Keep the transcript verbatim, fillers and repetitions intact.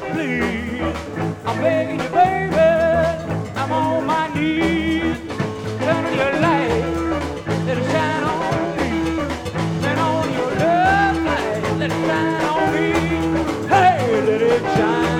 please. I'm begging you, baby. I'm on my knees. Turn on your light, let it shine on me. Turn on your love light, let it shine on me. Hey, let it shine.